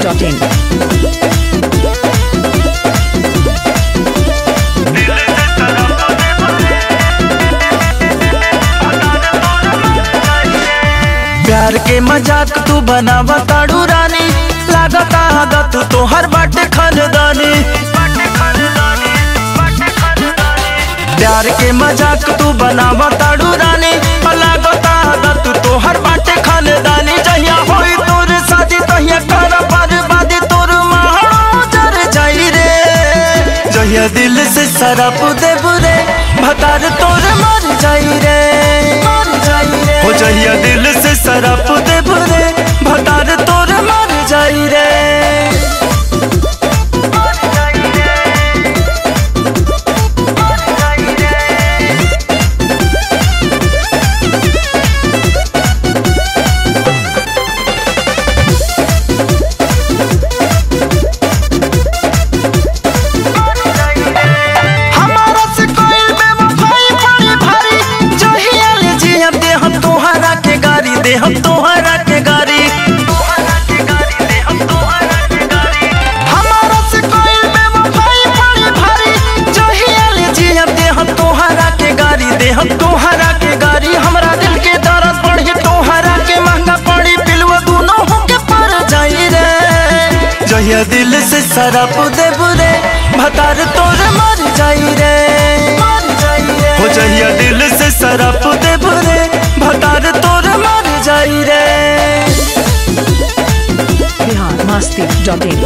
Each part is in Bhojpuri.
masti.in. प्यार के मजाक तू बनावा ताड़ू रानी, लागता आदत तोहर बाटे खानदानी। प्यार के मजाक तू बनावा ताड़ू रानी, लागता आदत तोहर बाटे खानदानी। जहिया होई तोर शादी तहिया कर बर्बादी, तोर महड़ो जर जाई रे। जहिया दिल से शराब दे बुरे भतार तोर मर जाई रे, मर जाई रे। हो जहिया दिल से शराब दे बुरे भतार तोर मर जाई रे। हम तोहरा के गारी हमारा से कोई बेवफाई बड़ी भारी, जहिया ले जी हम दे हम तोहरा के गारी, दे हम तोहरा के गारी। हमरा दिल के दर्द बढ़ी तोहरा के महंगा पड़ी, पिलवा दोनों होके पर जाई रे। जहिया दिल से शराब दे बुरे भतार तोर मर जाई रे, मर जाई रे। हो जहिया दिल से शराब दे बुरे भतार तोर मर जाई रे। Bihar masti.in.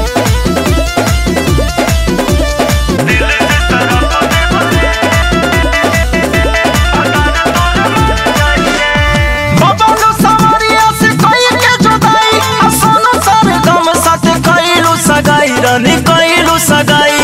बबलू सवरिया से कोई के जुदाई, सोनू सर गम साथ कइलू सगाई, रानी कइलू सगाई।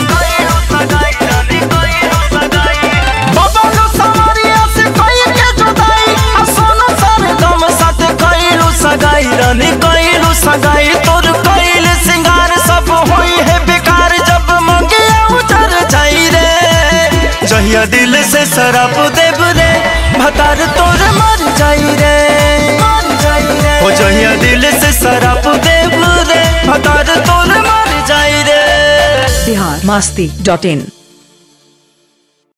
बबलू सवरिया से कोई के जुदाई, सोनू सर गम साथ कइलू सगाई, रानी कइलू सगाई। तोर कइल सिंगार सब होई है बेकार, जब मंगिया उतर जाई रे। जहिया दिल से शराब देब रे भतार तोर मर जाई रे, मर जाई रे। हो जहिया दिल से शराब देब रे भतार तोर मर जाई रे। Bihar masti.in.